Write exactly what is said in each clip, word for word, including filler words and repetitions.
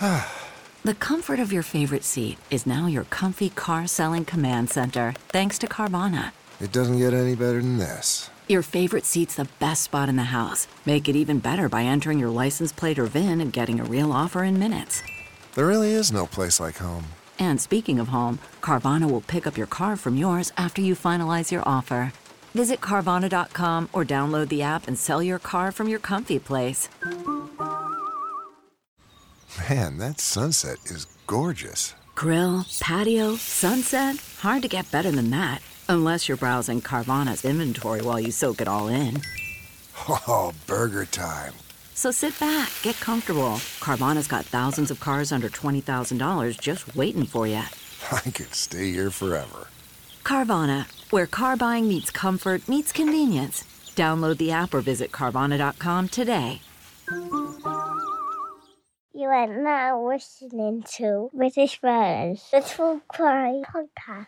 The comfort of your favorite seat is now your comfy car selling command center, thanks to Carvana. It doesn't get any better than this. Your favorite seat's the best spot in the house. Make it even better by entering your license plate or V I N and getting a real offer in minutes. There really is no place like home. And speaking of home, Carvana will pick up your car from yours after you finalize your offer. Visit Carvana dot com or download the app and sell your car from your comfy place. Man, that sunset is gorgeous. Grill, patio, sunset. Hard to get better than that. Unless you're browsing Carvana's inventory while you soak it all in. Oh, burger time. So sit back, get comfortable. Carvana's got thousands of cars under twenty thousand dollars just waiting for you. I could stay here forever. Carvana, where car buying meets comfort meets convenience. Download the app or visit Carvana dot com today. You are now listening to British Birds, the True Crime Podcast.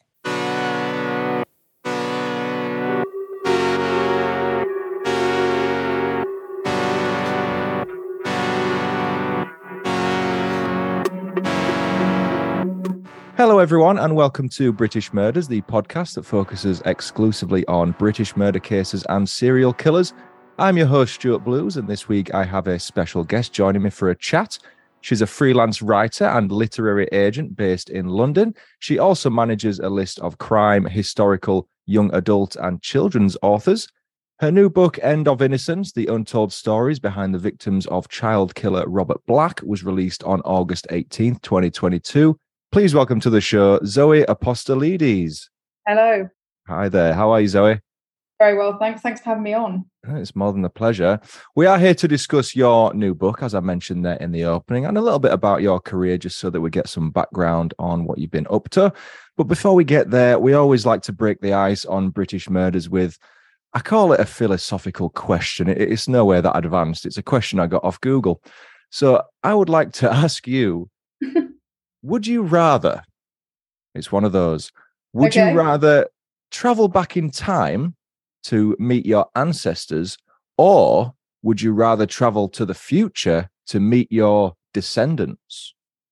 Hello, everyone, and welcome to British Murders, the podcast that focuses exclusively on British murder cases and serial killers. I'm your host, Stuart Blues, and this week I have a special guest joining me for a chat. She's a freelance writer and literary agent based in London. She also manages a list of crime, historical, young adult, and children's authors. Her new book, End of Innocence, The Untold Stories Behind the Victims of Child Killer Robert Black, was released on August eighteenth, twenty twenty-two. Please welcome to the show, Zoe Apostolides. Hello. Hi there. How are you, Zoe? Very well, thanks. Thanks for having me on. It's more than a pleasure. We are here to discuss your new book, as I mentioned there in the opening, and a little bit about your career, just so that we get some background on what you've been up to. But before we get there, we always like to break the ice on British murders with, I call it a philosophical question. It's nowhere that advanced. It's a question I got off Google. So I would like to ask you, would you rather, it's one of those, would Okay. you rather travel back in time to meet your ancestors, or would you rather travel to the future to meet your descendants?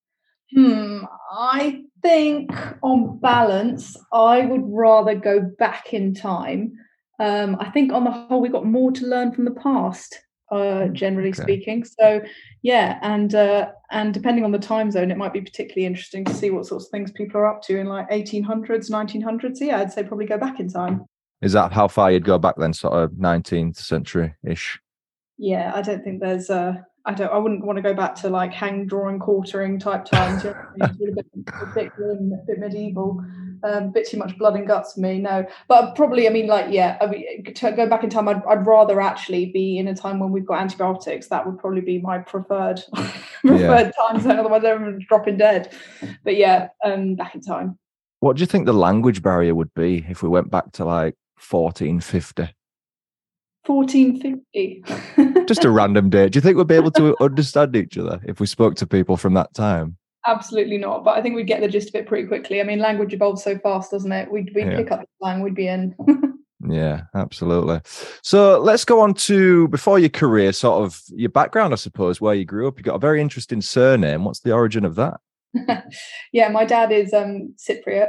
Hmm. I think on balance, I would rather go back in time. Um, I think on the whole, we've got more to learn from the past, uh, generally Okay. speaking. So, yeah, and uh, and depending on the time zone, it might be particularly interesting to see what sorts of things people are up to in like eighteen hundreds, nineteen hundreds. So, yeah, I'd say probably go back in time. Is that how far you'd go back then, sort of nineteenth century-ish? Yeah, I don't think there's uh I don't I wouldn't want to go back to like hang drawing quartering type times. You know, it's a bit, a bit grim, a bit medieval, um, a bit too much blood and guts for me. No, but probably I mean like yeah, I mean, to go back in time, I'd I'd rather actually be in a time when we've got antibiotics. That would probably be my preferred preferred time zone. Otherwise, everyone's dropping dead. But yeah, um, back in time. What do you think the language barrier would be if we went back to like fourteen fifty? fourteen fifty. Just a random date. Do you think we'd be able to understand each other if we spoke to people from that time? Absolutely not. But I think we'd get the gist of it pretty quickly. I mean, language evolves so fast, doesn't it? We'd, we'd Yeah. pick up the slang, we'd be in. Yeah, absolutely. So let's go on to, before your career, sort of your background, I suppose, where you grew up. You got a very interesting surname. What's the origin of that? Yeah, my dad is um, Cypriot.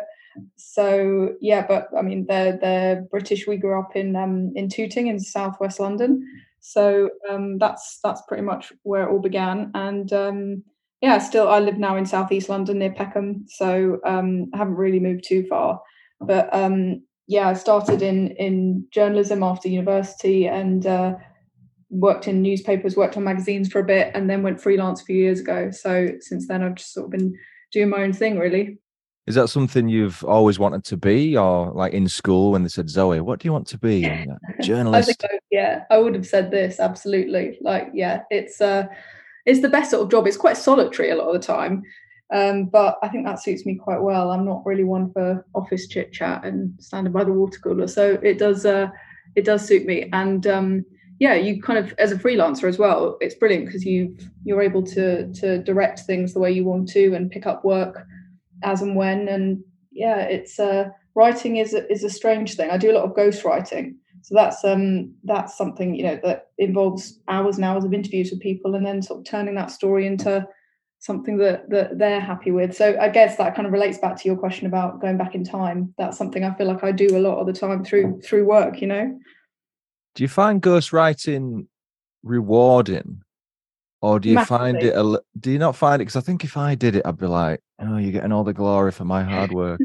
So yeah, but I mean, they're they're British. We grew up in um, in Tooting in southwest London. So um, that's that's pretty much where it all began. And um, yeah, still I live now in southeast London near Peckham. So um, I haven't really moved too far. But um, yeah, I started in in journalism after university and uh, worked in newspapers, worked on magazines for a bit, and then went freelance a few years ago. So since then, I've just sort of been doing my own thing, really. Is that something you've always wanted to be, or like in school when they said, Zoe, what do you want to be? And you're like, journalist. I think I, yeah, I would have said this, absolutely. Like, yeah, it's uh, it's the best sort of job. It's quite solitary a lot of the time, um, but I think that suits me quite well. I'm not really one for office chit chat and standing by the water cooler, so it does uh, it does suit me. And um, yeah, you kind of, as a freelancer as well, it's brilliant because you you're able to to direct things the way you want to and pick up work as and when. And yeah, it's uh, writing is a, is a strange thing. I do a lot of ghostwriting, so that's um that's something, you know, that involves hours and hours of interviews with people and then sort of turning that story into something that that they're happy with. So I guess that kind of relates back to your question about going back in time. That's something I feel like I do a lot of the time through through work, you know. Do you find ghostwriting rewarding, or do you Massively. find it a, do you not find it, because I think if I did it I'd be like, oh, you're getting all the glory for my hard work.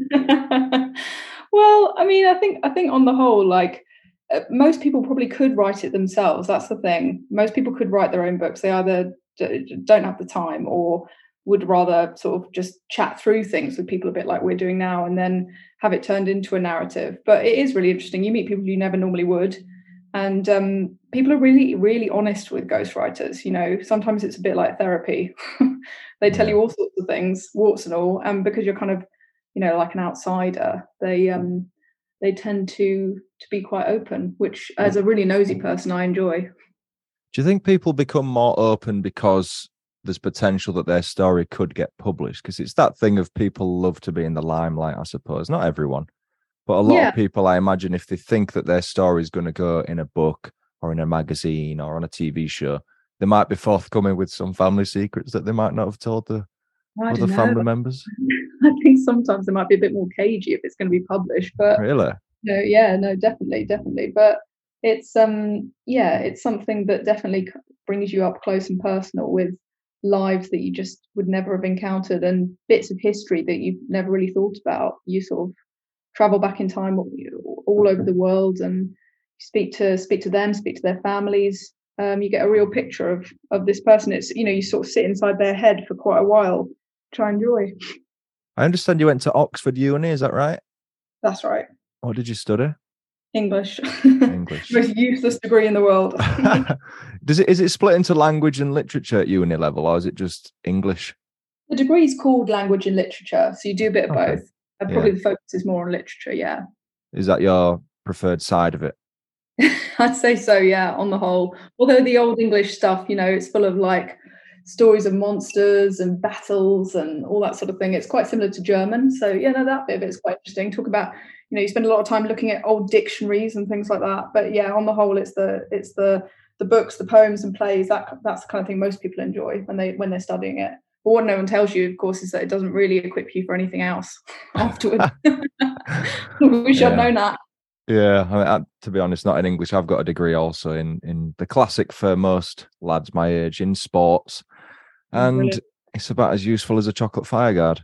Well, I mean, I think I think on the whole, like, uh, most people probably could write it themselves. That's the thing. Most people could write their own books. They either d- don't have the time or would rather sort of just chat through things with people a bit like we're doing now and then have it turned into a narrative. But it is really interesting. You meet people you never normally would. And um, people are really, really honest with ghostwriters. You know, sometimes it's a bit like therapy. They tell Yeah. you all sorts of things, warts and all. And because you're kind of, you know, like an outsider, they um, they tend to to be quite open, which as a really nosy person, I enjoy. Do you think people become more open because there's potential that their story could get published? Because it's that thing of people love to be in the limelight, I suppose. Not everyone, but a lot Yeah. of people, I imagine, if they think that their story is going to go in a book or in a magazine or on a T V show, they might be forthcoming with some family secrets that they might not have told the I other don't know. family members. I think sometimes it might be a bit more cagey if it's going to be published, but Really? no, yeah, no, definitely, definitely. But it's um, yeah, it's something that definitely c- brings you up close and personal with lives that you just would never have encountered and bits of history that you've never really thought about. You sort of travel back in time all all over the world and speak to speak to them, speak to their families. Um, you get a real picture of of this person. It's, you know, you sort of sit inside their head for quite a while. Try and enjoy. I understand you went to Oxford Uni, is that right? That's right. What did you study? English. English. Most useless degree in the world. Does it is it split into language and literature at uni level, or is it just English? The degree is called language and literature, so you do a bit of Okay. both. And probably Yeah. the focus is more on literature, yeah. Is that your preferred side of it? I'd say so, yeah, on the whole. Although the old English stuff, you know, it's full of like stories of monsters and battles and all that sort of thing. It's quite similar to German. So, yeah, no, that bit of it is quite interesting. Talk about, you know, you spend a lot of time looking at old dictionaries and things like that. But yeah, on the whole, it's the it's the the books, the poems and plays, that that's the kind of thing most people enjoy when they when they're studying it. But what no one tells you, of course, is that it doesn't really equip you for anything else afterwards. Wish Yeah. I'd known that. Yeah, I mean, I, to be honest, not in English. I've got a degree also in in the classic for most lads my age in sports, and Brilliant. it's about as useful as a chocolate fireguard.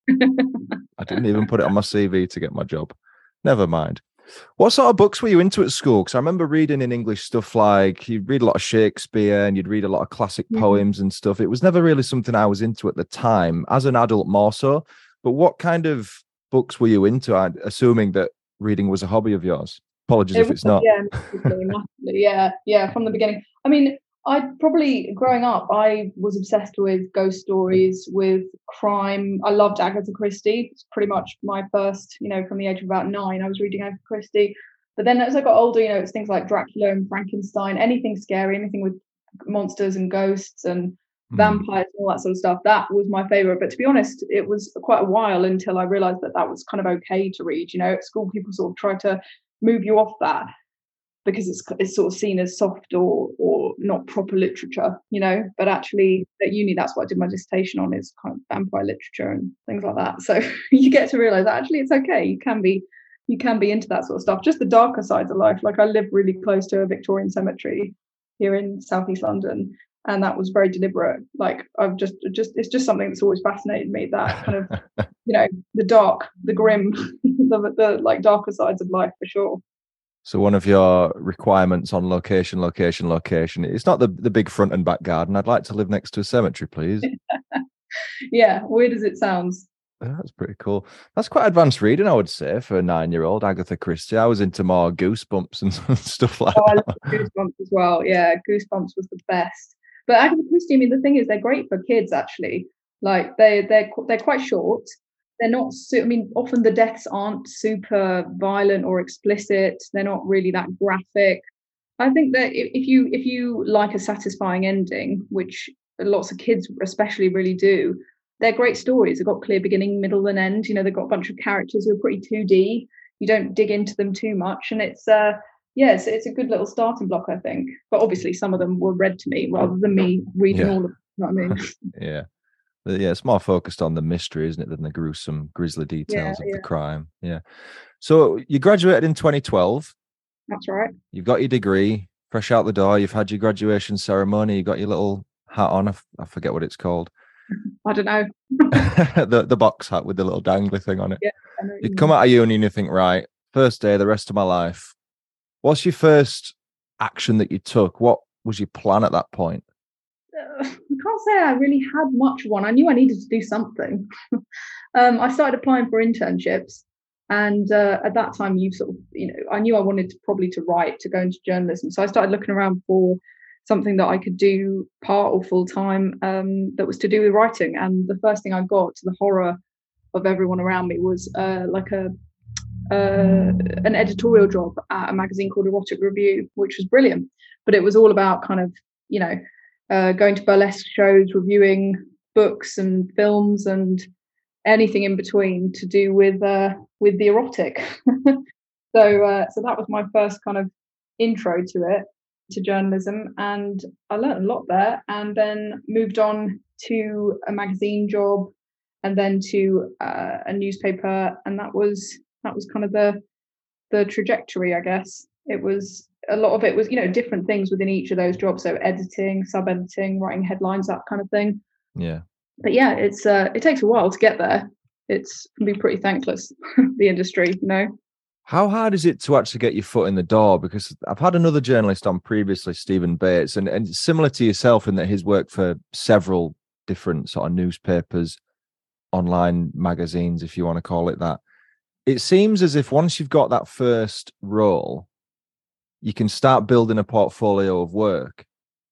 I didn't even put it on my C V to get my job. Never mind. What sort of books were you into at school? Because I remember reading in English stuff like you'd read a lot of Shakespeare and you'd read a lot of classic Mhm. poems and stuff. It was never really something I was into at the time. As an adult, more so. But what kind of books were you into? I'm assuming that reading was a hobby of yours. Apologies if It it's was, not. yeah, massively, massively, yeah, yeah, from the beginning. I mean, I probably growing up, I was obsessed with ghost stories, with crime. I loved Agatha Christie. It's pretty much my first, you know, from the age of about nine, I was reading Agatha Christie. But then as I got older, you know, it's things like Dracula and Frankenstein, anything scary, anything with monsters and ghosts and Mm. vampires and all that sort of stuff. That was my favorite. But to be honest, it was quite a while until I realized that that was kind of okay to read. You know, at school, people sort of try to move you off that because it's it's sort of seen as soft or or not proper literature, you know. But actually, at uni, that's what I did my dissertation on, is kind of vampire literature and things like that. So you get to realize that actually it's okay. You can be you can be into that sort of stuff. Just the darker sides of life. Like I live really close to a Victorian cemetery here in southeast London, and that was very deliberate. Like I've just just it's just something that's always fascinated me. That kind of you know the dark, the grim, the the like darker sides of life for sure. So one of your requirements on location, location, location. It's not the, the big front and back garden. I'd like to live next to a cemetery, please. Yeah, weird as it sounds. Yeah, that's pretty cool. That's quite advanced reading, I would say, for a nine-year-old. Agatha Christie. I was into more Goosebumps and stuff like Oh, I that. love Goosebumps as well. Yeah, Goosebumps was the best. But Agatha Christie, I mean, the thing is, they're great for kids actually. Like they they're they're quite short. They're not. Su- I mean, often the deaths aren't super violent or explicit. They're not really that graphic. I think that if, if you if you like a satisfying ending, which lots of kids especially really do, they're great stories. They've got clear beginning, middle, and end. You know, they've got a bunch of characters who are pretty two D. You don't dig into them too much, and it's uh yeah, it's, it's a good little starting block, I think. But obviously, some of them were read to me rather than me reading Yeah. all of them. You know what I mean? Yeah. But yeah, it's more focused on the mystery, isn't it, than the gruesome, grisly details Yeah, of yeah. the crime. Yeah. So you graduated in twenty twelve. That's right. You've got your degree, fresh out the door. You've had your graduation ceremony. You got your little hat on. I, f- I forget what it's called. I don't know. the the box hat with the little dangly thing on it. Yeah, I know what You you come mean. out of uni and you think, right, first day, the rest of my life. What's your first action that you took? What was your plan at that point? Uh, I can't say I really had much of one. I knew I needed to do something. um, I started applying for internships, and uh, at that time, you sort of, you know, I knew I wanted to probably to write, to go into journalism. So I started looking around for something that I could do part or full time um, that was to do with writing. And the first thing I got, to the horror of everyone around me, was uh, like a uh, an editorial job at a magazine called Erotic Review, which was brilliant. But it was all about kind of, you know, uh, going to burlesque shows, reviewing books and films and anything in between to do with uh, with the erotic. so uh, so that was my first kind of intro to it, to journalism, and I learned a lot there. And then moved on to a magazine job, and then to uh, a newspaper, and that was that was kind of the the trajectory, I guess. It was a lot of it was, you know, different things within each of those jobs. So editing, sub-editing, writing headlines, that kind of thing. Yeah. But yeah, it's uh, it takes a while to get there. It's can be pretty thankless, the industry, you know. How hard is it to actually get your foot in the door? Because I've had another journalist on previously, Stephen Bates, and, and similar to yourself in that he's worked for several different sort of newspapers, online magazines, if you want to call it that. It seems as if once you've got that first role, you can start building a portfolio of work.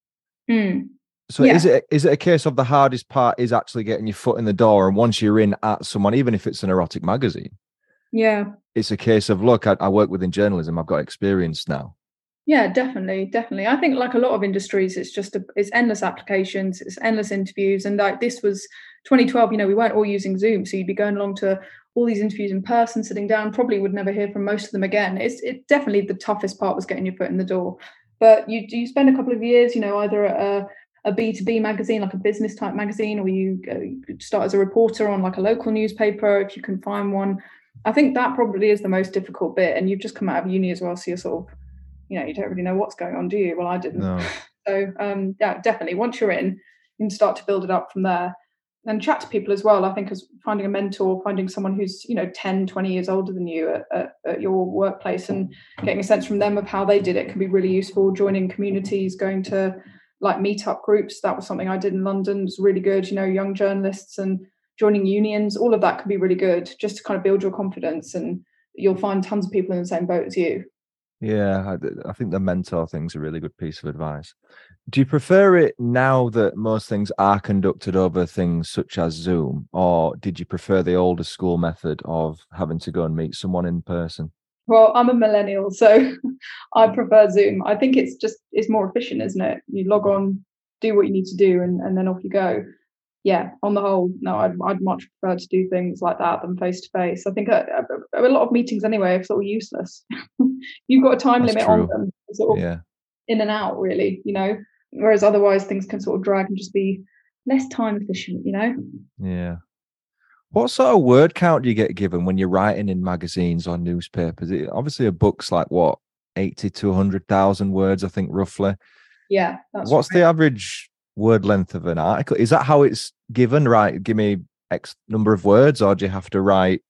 Mm. So Yeah. is it is it a case of the hardest part is actually getting your foot in the door, and once you're in at someone, even if it's an erotic magazine, Yeah. it's a case of, look, I, I work within journalism, I've got experience now. Yeah, definitely, definitely. I think like a lot of industries, it's just a, it's endless applications, it's endless interviews, and like this was twenty twelve. You know, we weren't all using Zoom, so you'd be going along to all these interviews in person, sitting down. Probably would never hear from most of them again. It's it definitely the toughest part was getting your foot in the door. But you you spend a couple of years, you know, either at a a B two B magazine, like a business type magazine, or you, go, you could start as a reporter on like a local newspaper if you can find one. I think that probably is the most difficult bit. And you've just come out of uni as well, so you're sort of, you know, you don't really know what's going on, do you? Well, I didn't. No. So um, yeah, definitely. Once you're in, you can start to build it up from there. And chat to people as well. I think as finding a mentor, finding someone who's, you know, ten, twenty years older than you at, at, at your workplace, and getting a sense from them of how they did it can be really useful. Joining communities, going to like meetup groups. That was something I did in London. It's really good. You know, young journalists and joining unions, all of that can be really good just to kind of build your confidence, and you'll find tons of people in the same boat as you. Yeah, I, I think the mentor thing's a really good piece of advice. Do you prefer it now that most things are conducted over things such as Zoom, or did you prefer the older school method of having to go and meet someone in person? Well, I'm a millennial, so I prefer Zoom. I think it's just, it's more efficient, isn't it? You log on, do what you need to do, and, and then off you go. Yeah, on the whole, no, I'd, I'd much prefer to do things like that than face to face. I think a, a, a lot of meetings anyway are sort of useless. You've got a time That's limit true. on them, sort of Yeah. in and out, really, you know, whereas otherwise things can sort of drag and just be less time efficient, you know. Yeah. What sort of word count do you get given when you're writing in magazines or newspapers? It, obviously, a book's like, what, eighty to one hundred thousand words, I think, roughly. Yeah. That's What's right. the average word length of an article? Is that how it's given? Right, give me X number of words, or do you have to write?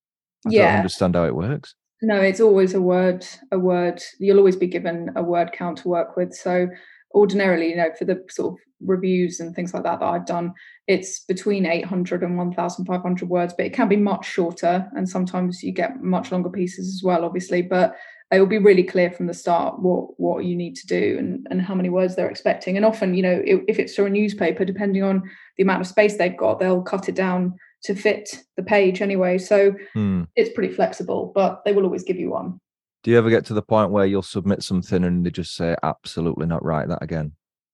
I Yeah. don't understand how it works. No, it's always a word, a word. You'll always be given a word count to work with. So ordinarily, you know, for the sort of reviews and things like that that I've done, it's between eight hundred and one thousand five hundred words, but it can be much shorter. And sometimes you get much longer pieces as well, obviously. But it will be really clear from the start what, what you need to do and, and how many words they're expecting. And often, you know, if, if it's for a newspaper, depending on the amount of space they've got, they'll cut it down to fit the page anyway. So Hmm. it's pretty flexible, but they will always give you one. Do you ever get to the point where you'll submit something and they just say, absolutely not, write that again?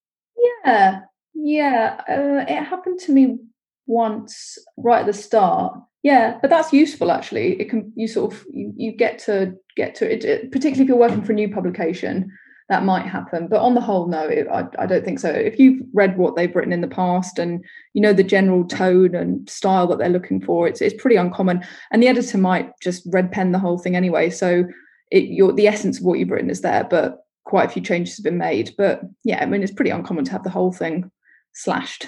Yeah, yeah. Uh, it happened to me once right at the start. Yeah, but that's useful actually. It can you sort of you, you get to get to it, it, particularly if you're working for a new publication. that might happen. But on the whole, no, it, I, I don't think so. If you've read what they've written in the past and you know the general tone and style that they're looking for, it's it's pretty uncommon. And the editor might just red pen the whole thing anyway. So it, you're, the essence of what you've written is there, but quite a few changes have been made. But yeah, I mean, it's pretty uncommon to have the whole thing slashed.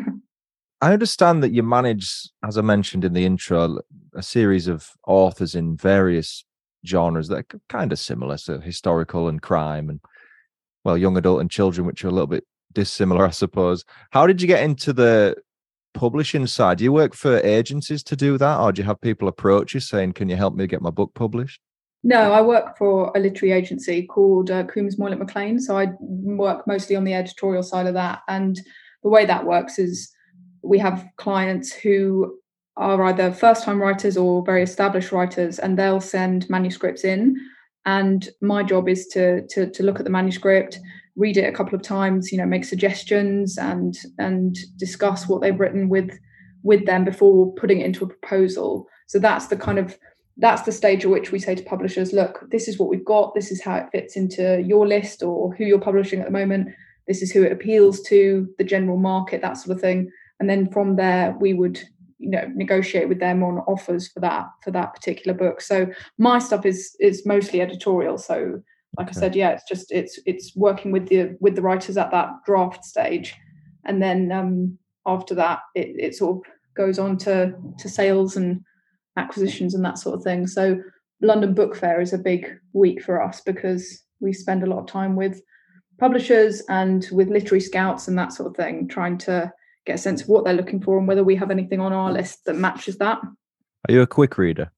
I understand that you manage, as I mentioned in the intro, a series of authors in various genres that are kind of similar, so historical and crime and, well, young adult and children, which are a little bit dissimilar, I suppose. How did you get into the publishing side? Do you work for agencies to do that, or do you have people approach you saying, can you help me get my book published? No, I work for a literary agency called uh, Coombs Moylett Maclean. So I work mostly on the editorial side of that. And the way that works is we have clients who are either first-time writers or very established writers, and they'll send manuscripts in. And my job is to, to, to look at the manuscript, read it a couple of times, you know, make suggestions and and discuss what they've written with with them before putting it into a proposal. So that's the kind of that's the stage at which we say to publishers, look, this is what we've got. This is how it fits into your list or who you're publishing at the moment. This is who it appeals to, the general market, that sort of thing. And then from there, we would, you know, negotiate with them on offers for that for that particular book. So my stuff is is mostly editorial. So, like okay. I said, yeah, it's just it's it's working with the with the writers at that draft stage, and then um, after that, it, it sort of goes on to to sales and acquisitions and that sort of thing. So London Book Fair is a big week for us because we spend a lot of time with publishers and with literary scouts and that sort of thing, trying to get a sense of what they're looking for and whether we have anything on our list that matches that. Are you a quick reader?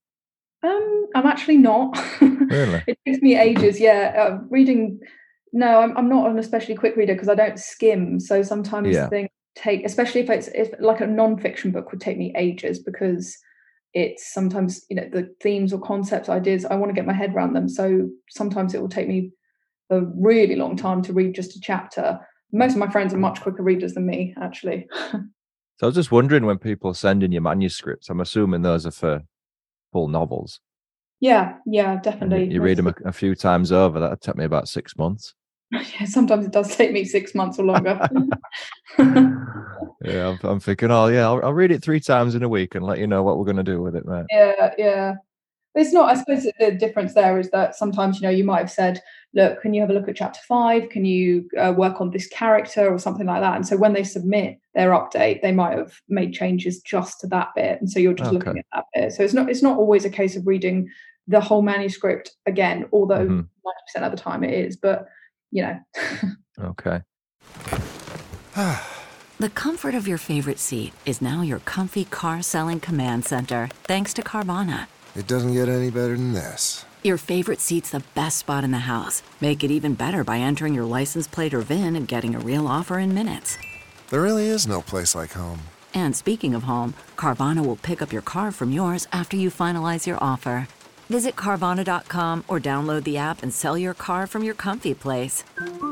Um, I'm actually not. Really? It takes me ages. Yeah, uh, reading. No, I'm I'm not an especially quick reader because I don't skim. So sometimes yeah. things take, especially if it's if like a non-fiction book would take me ages because it's sometimes, you know, the themes or concepts, ideas, I want to get my head around them. So sometimes it will take me a really long time to read just a chapter. Most of my friends are much quicker readers than me, actually. So I was just wondering, when people send in your manuscripts, I'm assuming those are for full novels. Yeah, yeah, definitely. You, you read them a, a few times over. That'd take me about six months. Yeah, sometimes it does take me six months or longer. Yeah, I'm, I'm thinking, oh yeah, I'll, I'll read it three times in a week and let you know what we're going to do with it, mate. Yeah, yeah. It's not, I suppose the difference there is that sometimes, you know, you might have said, look, can you have a look at chapter five? Can you uh, work on this character or something like that? And so when they submit their update, they might have made changes just to that bit. And so you're just okay. looking at that bit. So it's not, it's not always a case of reading the whole manuscript again, although mm-hmm. ninety percent of the time it is, but you know. Okay. The comfort of your favorite seat is now your comfy car selling command center, thanks to Carvana. It doesn't get any better than this. Your favorite seat's the best spot in the house. Make it even better by entering your license plate or V I N and getting a real offer in minutes. There really is no place like home. And speaking of home, Carvana will pick up your car from yours after you finalize your offer. Visit Carvana dot com or download the app and sell your car from your comfy place.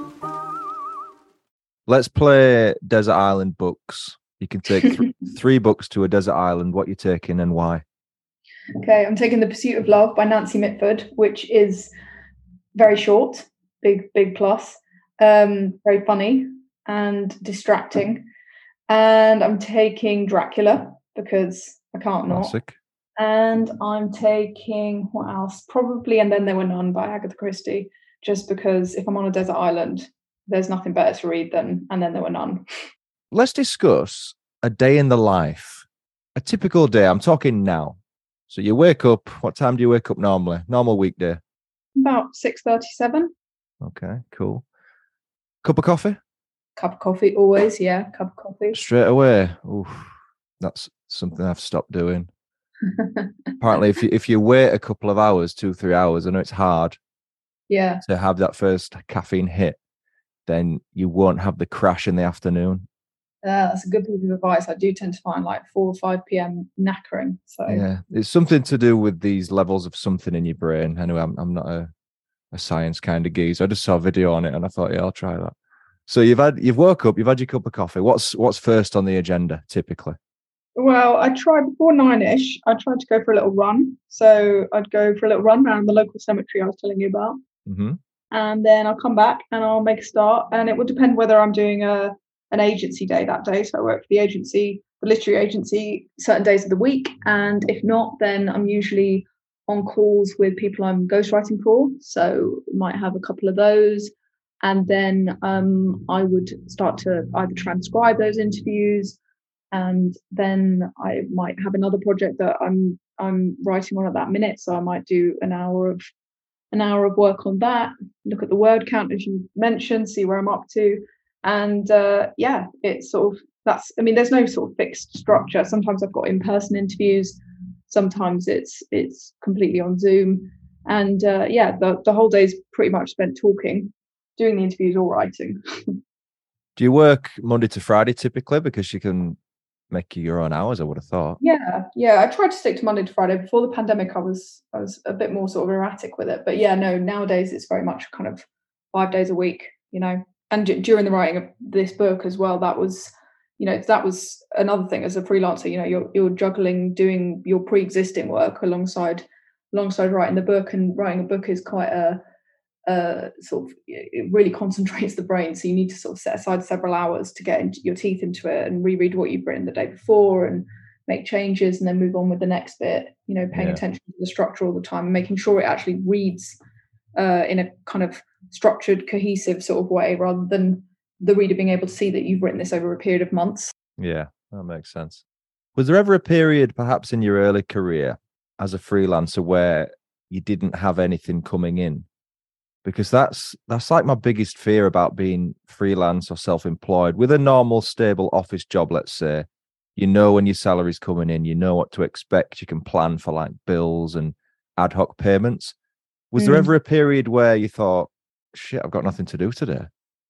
Let's play Desert Island books. You can take th- three books to a desert island. What you're taking and why? Okay, I'm taking The Pursuit of Love by Nancy Mitford, which is very short, big, big plus, um, very funny and distracting. And I'm taking Dracula because I can't Classic. not. And I'm taking, what else? Probably And Then There Were None by Agatha Christie, just because if I'm on a desert island, there's nothing better to read than And Then There Were None. Let's discuss a day in the life. A typical day. I'm talking now. So you wake up. What time do you wake up normally? Normal weekday? About six thirty-seven. Okay, cool. Cup of coffee? Cup of coffee, always, yeah. Cup of coffee. Straight away. Oof, that's something I've stopped doing. Apparently, if you if you wait a couple of hours, two, three hours, I know it's hard yeah. to have that first caffeine hit, then you won't have the crash in the afternoon. Uh, that's a good piece of advice. I do tend to find like four or five p.m. knackering. So yeah, it's something to do with these levels of something in your brain. Anyway, I'm I'm not a, a science kind of geezer. I just saw a video on it and I thought, yeah, I'll try that. So you've had you've woke up, you've had your cup of coffee. What's what's first on the agenda typically? Well, I try before nine-ish. I tried to go for a little run. So I'd go for a little run around the local cemetery I was telling you about. Mm-hmm. and then I'll come back and I'll make a start. And it will depend whether I'm doing a an agency day that day. So I work for the agency, the literary agency, certain days of the week. And if not, then I'm usually on calls with people I'm ghostwriting for. So might have a couple of those. And then um, I would start to either transcribe those interviews, and then I might have another project that I'm I'm writing on at that minute. So I might do an hour of an hour of work on that, look at the word count as you mentioned, see where I'm up to. And uh, yeah, it's sort of, that's, I mean, there's no sort of fixed structure. Sometimes I've got in-person interviews, sometimes it's it's completely on Zoom. And uh, yeah, the, the whole day's pretty much spent talking, doing the interviews or writing. Do you work Monday to Friday typically, because you can make your own hours, I would have thought? Yeah, yeah. I tried to stick to Monday to Friday. Before the pandemic, I was I was a bit more sort of erratic with it. But yeah, no, nowadays it's very much kind of five days a week, you know. And d- during the writing of this book as well, that was, you know, that was another thing as a freelancer. You know, you're you're juggling doing your pre-existing work alongside alongside writing the book. And writing a book is quite a uh sort of, it really concentrates the brain, so you need to sort of set aside several hours to get into your teeth into it and reread what you've written the day before and make changes and then move on with the next bit, you know, paying yeah. attention to the structure all the time and making sure it actually reads uh in a kind of structured, cohesive sort of way, rather than the reader being able to see that you've written this over a period of months. Yeah, that makes sense. Was there ever a period perhaps in your early career as a freelancer where you didn't have anything coming in? Because that's that's like my biggest fear about being freelance or self-employed. With a normal, stable office job, let's say, you know when your salary's coming in, you know what to expect. You can plan for like bills and ad hoc payments. Was mm. there ever a period where you thought, shit, I've got nothing to do today?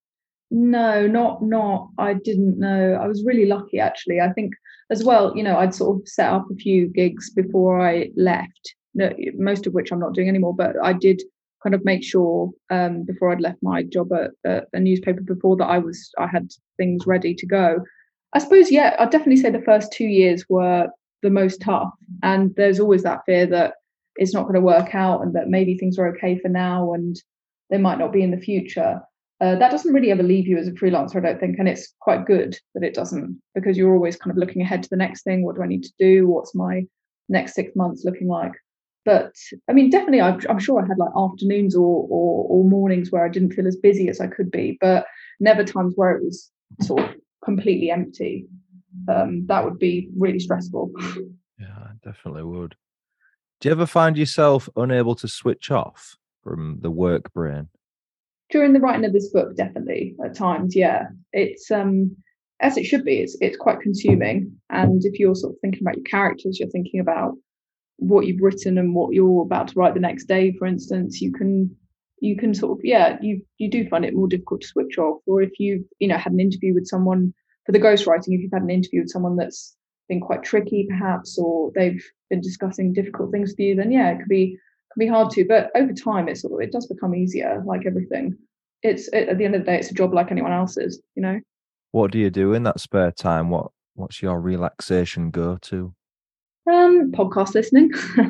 No, not not. I didn't know. I was really lucky, actually. I think as well, you know, I'd sort of set up a few gigs before I left, no, most of which I'm not doing anymore, but I did kind of make sure um, before I'd left my job at, at a newspaper before that I was I had things ready to go. I suppose, yeah, I'd definitely say the first two years were the most tough, and there's always that fear that it's not going to work out and that maybe things are okay for now and they might not be in the future. Uh, that doesn't really ever leave you as a freelancer, I don't think, and it's quite good that it doesn't, because you're always kind of looking ahead to the next thing. What do I need to do? What's my next six months looking like? But I mean, definitely, I'm, I'm sure I had like afternoons or, or or mornings where I didn't feel as busy as I could be, but never times where it was sort of completely empty. Um, that would be really stressful. Yeah, I definitely would. Do you ever find yourself unable to switch off from the work brain? During the writing of this book, definitely at times, yeah. It's um as it should be. It's it's quite consuming, and if you're sort of thinking about your characters, you're thinking about what you've written and what you're about to write the next day, for instance, you can you can sort of yeah you you do find it more difficult to switch off. Or if you've you know had an interview with someone for the ghostwriting, if you've had an interview with someone that's been quite tricky perhaps, or they've been discussing difficult things with you, then yeah it could be can be hard to. But over time it sort of it does become easier, like everything. It's it, at the end of the day it's a job like anyone else's, you know. What do you do in that spare time? What what's your relaxation go to? Um, podcast listening,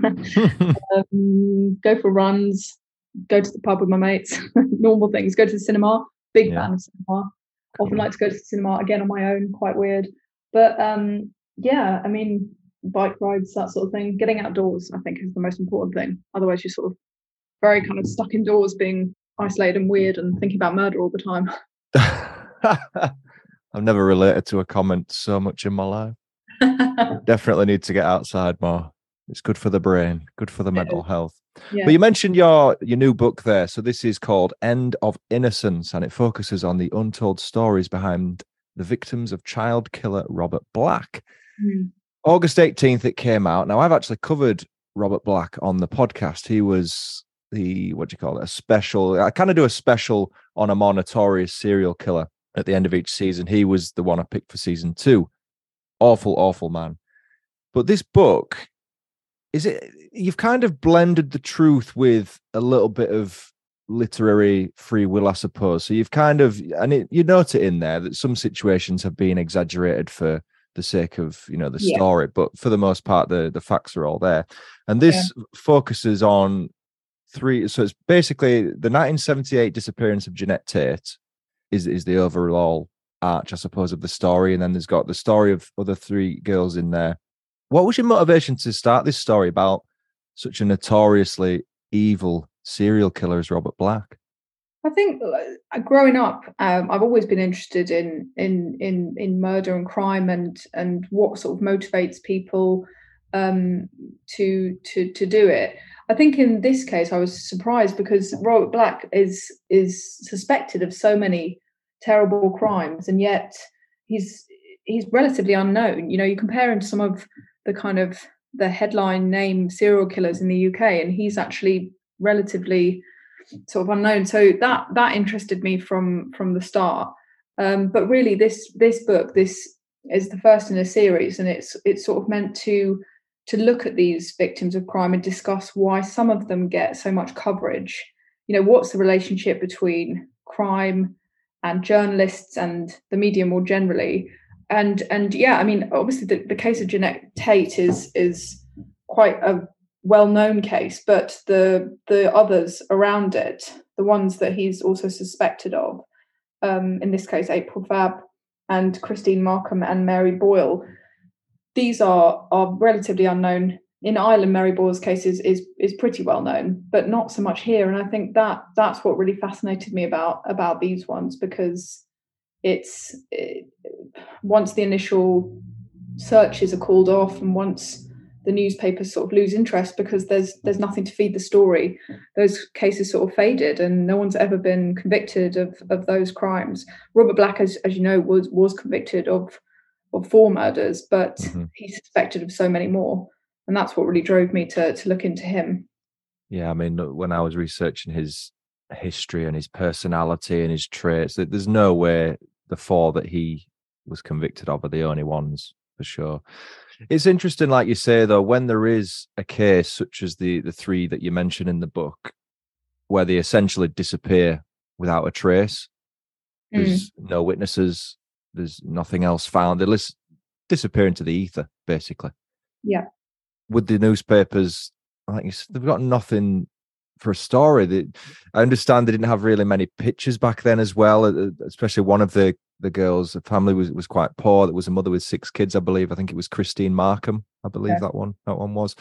um, go for runs, go to the pub with my mates, normal things, go to the cinema, big yeah. fan of cinema, often like to go to the cinema, again on my own, quite weird. But um, yeah, I mean, bike rides, that sort of thing, getting outdoors, I think is the most important thing. Otherwise you're sort of very kind of stuck indoors, being isolated and weird and thinking about murder all the time. I've never related to a comment so much in my life. Definitely need to get outside more. It's good for the brain, good for the mental health. Yeah. But you mentioned your your new book there. So this is called End of Innocence, and it focuses on the untold stories behind the victims of child killer Robert Black. Mm. August eighteenth it came out. Now I've actually covered Robert Black on the podcast. He was the, what do you call it, a special, I kind of do a special on a more notorious serial killer at the end of each season. He was the one I picked for season two. Awful, awful man. But this book, is it, you've kind of blended the truth with a little bit of literary free will, I suppose. So you've kind of, and it, you note it in there that some situations have been exaggerated for the sake of, you know, the yeah. story, but for the most part, the, the facts are all there. And this yeah. focuses on three. So it's basically the nineteen seventy-eight disappearance of Jeanette Tate is is the overall arch, I suppose, of the story, and then there's got the story of other three girls in there. What was your motivation to start this story about such a notoriously evil serial killer as Robert Black? I think uh, growing up, um, I've always been interested in in in in murder and crime and and what sort of motivates people um, to to to do it. I think in this case, I was surprised because Robert Black is is suspected of so many terrible crimes, and yet he's he's relatively unknown. You know, you compare him to some of the kind of the headline name serial killers in the U K, and he's actually relatively sort of unknown. So that that interested me from from the start. Um, but really, this this book this is the first in a series, and it's it's sort of meant to to look at these victims of crime and discuss why some of them get so much coverage. You know, what's the relationship between crime and journalists and the media more generally? And and yeah, I mean, obviously the, the case of Jeanette Tate is is quite a well-known case, but the the others around it, the ones that he's also suspected of, um, in this case, April Fabb and Christine Markham and Mary Boyle, these are are relatively unknown. In Ireland, Mary Boyle's case is, is is pretty well known, but not so much here. And I think that that's what really fascinated me about about these ones, because it's it, once the initial searches are called off and once the newspapers sort of lose interest because there's there's nothing to feed the story, those cases sort of faded and no one's ever been convicted of of those crimes. Robert Black, as as you know, was was convicted of of four murders, but mm-hmm. he's suspected of so many more. And that's what really drove me to to look into him. Yeah, I mean, when I was researching his history and his personality and his traits, there's no way the four that he was convicted of are the only ones, for sure. It's interesting, like you say, though, when there is a case such as the the three that you mention in the book, where they essentially disappear without a trace, there's mm. no witnesses, there's nothing else found, they just disappear into the ether, basically. Yeah. With the newspapers, I think they've got nothing for a story. They, I understand they didn't have really many pictures back then as well, especially one of the the girls, the family was, was quite poor. There was a mother with six kids, I believe. I think it was Christine Markham, I believe yeah. that one that one was.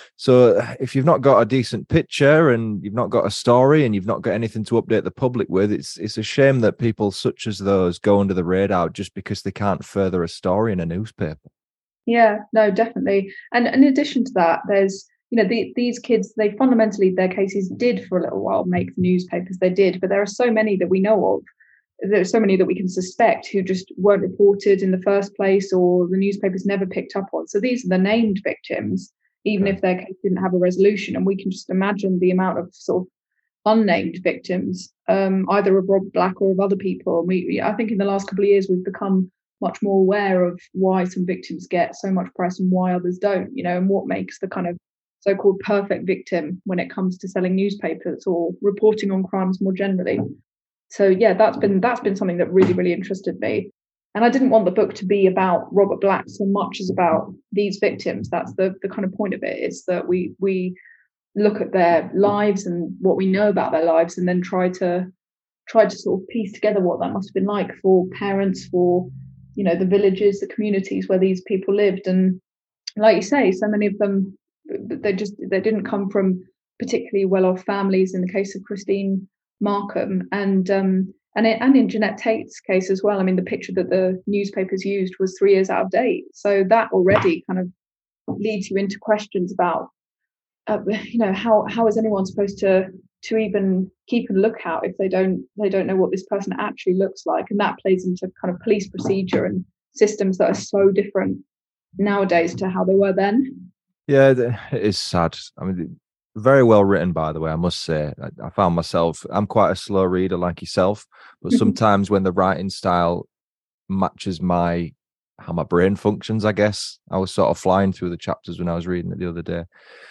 So if you've not got a decent picture and you've not got a story and you've not got anything to update the public with, it's it's a shame that people such as those go under the radar just because they can't further a story in a newspaper. Yeah, no, definitely. And, and in addition to that, there's, you know, the, these kids, they fundamentally, their cases did for a little while make the newspapers, they did, but there are so many that we know of. There's so many that we can suspect who just weren't reported in the first place or the newspapers never picked up on. So these are the named victims, even if their case didn't have a resolution. And we can just imagine the amount of sort of unnamed victims, um, either of Robert Black or of other people. And we, I think in the last couple of years, we've become much more aware of why some victims get so much press and why others don't, you know, and what makes the kind of so-called perfect victim when it comes to selling newspapers or reporting on crimes more generally. So yeah, that's been that's been something that really, really interested me. And I didn't want the book to be about Robert Black so much as about these victims. That's the the kind of point of it, is that we we look at their lives and what we know about their lives and then try to try to sort of piece together what that must have been like for parents, for, you know, the villages, the communities where these people lived. And like you say, so many of them, they just they didn't come from particularly well-off families in the case of Christine Markham, and um and it, and in Jeanette Tate's case as well. I mean, the picture that the newspapers used was three years out of date, so that already kind of leads you into questions about uh, you know, how how is anyone supposed to to even keep a lookout if they don't they don't know what this person actually looks like. And that plays into kind of police procedure and systems that are so different nowadays to how they were then. Yeah, it is sad. I mean, very well written, by the way, I must say. I, I found myself, I'm quite a slow reader like yourself, but sometimes when the writing style matches my how my brain functions, I guess, I was sort of flying through the chapters when I was reading it the other day.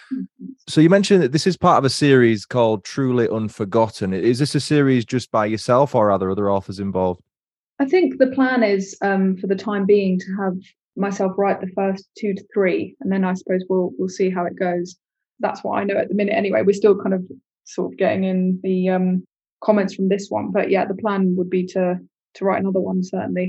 So you mentioned that this is part of a series called Truly Unforgotten. Is this a series just by yourself or are there other authors involved? I think the plan is, um, for the time being, to have myself write the first two to three, and then I suppose we'll we'll see how it goes. That's what I know at the minute anyway. We're still kind of sort of getting in the um, comments from this one. But yeah, the plan would be to to write another one, certainly.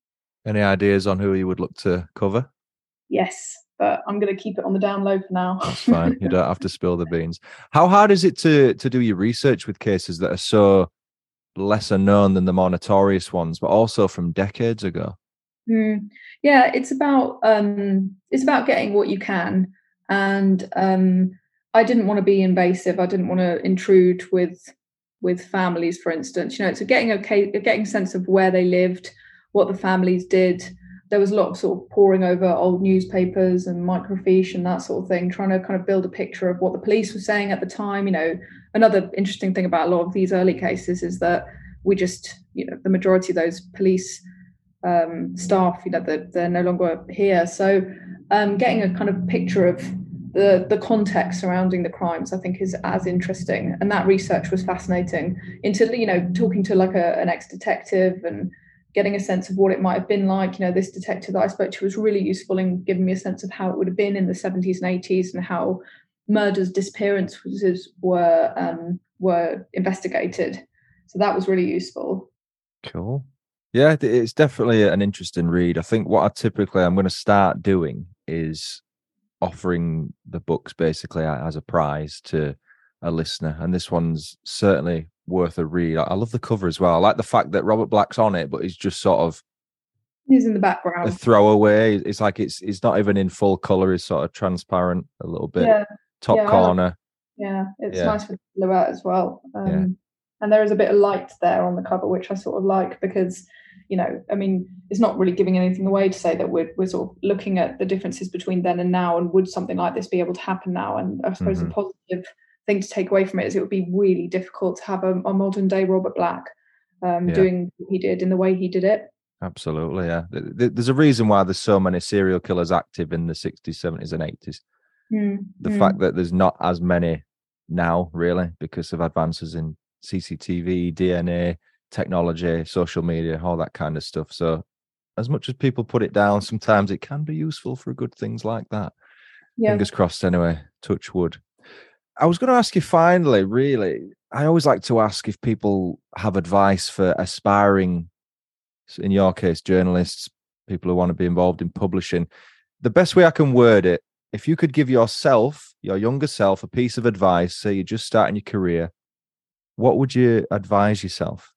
Any ideas on who you would look to cover? Yes, but I'm going to keep it on the down low for now. That's fine. You don't have to spill the beans. How hard is it to to do your research with cases that are so lesser known than the more notorious ones, but also from decades ago? Mm, yeah, it's about um, it's about getting what you can, and um, I didn't want to be invasive. I didn't want to intrude with with families, for instance. You know, so getting a case, getting a sense of where they lived, what the families did. There was a lot of sort of poring over old newspapers and microfiche and that sort of thing, trying to kind of build a picture of what the police were saying at the time. You know, another interesting thing about a lot of these early cases is that we just, you know, the majority of those police um, staff, you know, they're, they're no longer here. So um, getting a kind of picture of the the context surrounding the crimes, I think, is as interesting. And that research was fascinating. Into, you know, talking to like a, an ex-detective and getting a sense of what it might have been like. You know, this detective that I spoke to was really useful in giving me a sense of how it would have been in the seventies and eighties and how murders, disappearances were um, were investigated. So that was really useful. Cool. Yeah, it's definitely an interesting read. I think what I typically I'm going to start doing is offering the books basically as a prize to a listener, and this one's certainly worth a read. I love the cover as well. I like the fact that Robert Black's on it, but he's just sort of he's in the background. A throwaway. It's like it's it's not even in full color. It's sort of transparent a little bit. Yeah. Top yeah, corner. Like, yeah, it's yeah. nice for the silhouette as well. Um, yeah. And there is a bit of light there on the cover, which I sort of like because, you know, I mean, it's not really giving anything away to say that we're we're sort of looking at the differences between then and now, and would something like this be able to happen now? And I suppose mm-hmm. the positive thing to take away from it is it would be really difficult to have a, a modern day Robert Black um, yeah. doing what he did in the way he did it. Absolutely, yeah. There's a reason why there's so many serial killers active in the sixties, seventies, and eighties. Mm, the mm. fact that there's not as many now, really, because of advances in C C T V, D N A, technology, social media, all that kind of stuff. So as much as people put it down, sometimes it can be useful for good things like that. Yeah. Fingers crossed anyway, touch wood. I was going to ask you finally, really, I always like to ask if people have advice for aspiring, in your case, journalists, people who want to be involved in publishing. The best way I can word it, if you could give yourself, your younger self, a piece of advice, say you're just starting your career, what would you advise yourself?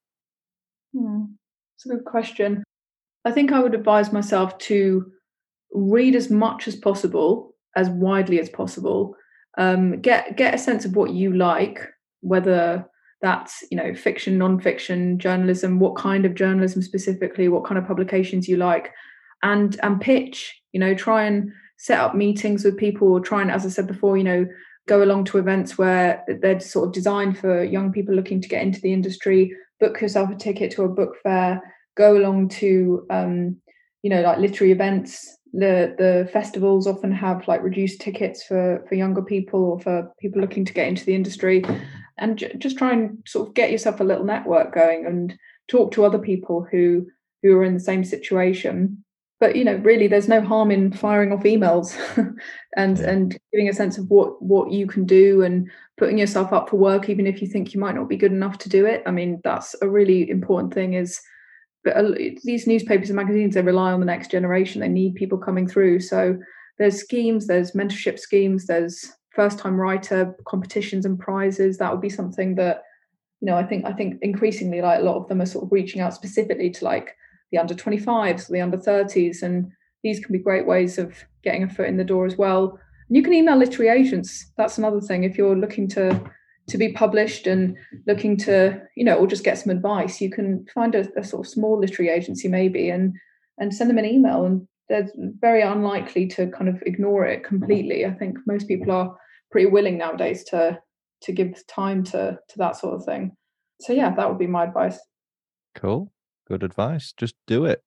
Hmm. It's a good question. I think I would advise myself to read as much as possible, as widely as possible. Um, get get a sense of what you like, whether that's, you know, fiction, non-fiction, journalism, what kind of journalism specifically, what kind of publications you like, and and pitch. You know, try and set up meetings with people, or try and, as I said before, you know, go along to events where they're sort of designed for young people looking to get into the industry. Book yourself a ticket to a book fair. Go along to, um, you know, like literary events. The the festivals often have like reduced tickets for for younger people or for people looking to get into the industry, and j- just try and sort of get yourself a little network going and talk to other people who who are in the same situation. But, you know, really, there's no harm in firing off emails and yeah. and giving a sense of what what you can do and putting yourself up for work, even if you think you might not be good enough to do it. I mean, that's a really important thing. Is but these newspapers and magazines, they rely on the next generation. They need people coming through. So there's schemes, there's mentorship schemes, there's first-time writer competitions and prizes. That would be something that, you know, I think I think increasingly, like a lot of them are sort of reaching out specifically to like the under twenty-fives, the under thirties, and these can be great ways of getting a foot in the door as well. And you can email literary agents. That's another thing. If you're looking to to be published and looking to, you know, or just get some advice, you can find a, a sort of small literary agency maybe and and send them an email, and they're very unlikely to kind of ignore it completely. I think most people are pretty willing nowadays to to give time to to that sort of thing. So yeah, that would be my advice. Cool. Good advice. Just do it.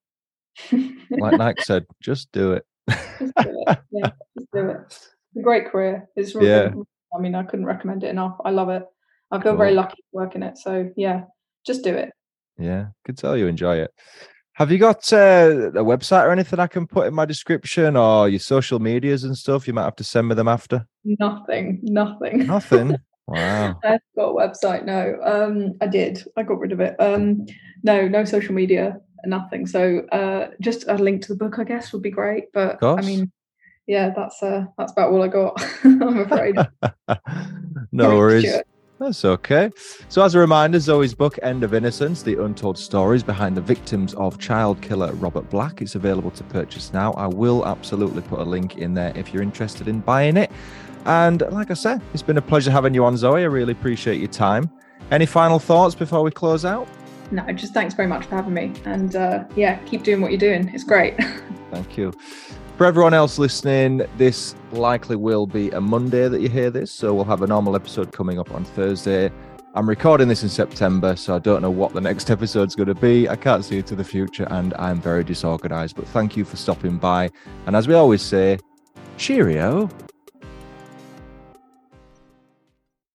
Like Nike said, just do it. Just do it. Yeah, just do it. It's a great career. It's really, yeah. I mean, I couldn't recommend it enough. I love it. I feel Cool. very lucky to work in it. So yeah, just do it. Yeah, could tell you enjoy it. Have you got uh, a website or anything I can put in my description, or your social medias and stuff? You might have to send me them after. Nothing. Nothing. Nothing. Wow. I've got a website. No, um, I did. I got rid of it. Um, no, no social media, nothing. So uh, just a link to the book, I guess, would be great. But I mean, yeah, that's uh, that's about all I got. I'm afraid. No worries. That's okay. So as a reminder, Zoe's book, End of Innocence, The Untold Stories Behind the Victims of Child Killer Robert Black, it's available to purchase now. I will absolutely put a link in there if you're interested in buying it. And like I said, it's been a pleasure having you on, Zoe. I really appreciate your time. Any final thoughts before we close out? No, just thanks very much for having me. And uh, yeah, keep doing what you're doing. It's great. Thank you. For everyone else listening, this likely will be a Monday that you hear this, so we'll have a normal episode coming up on Thursday. I'm recording this in September, so I don't know what the next episode's going to be. I can't see into the future, and I'm very disorganized, but thank you for stopping by. And as we always say, cheerio.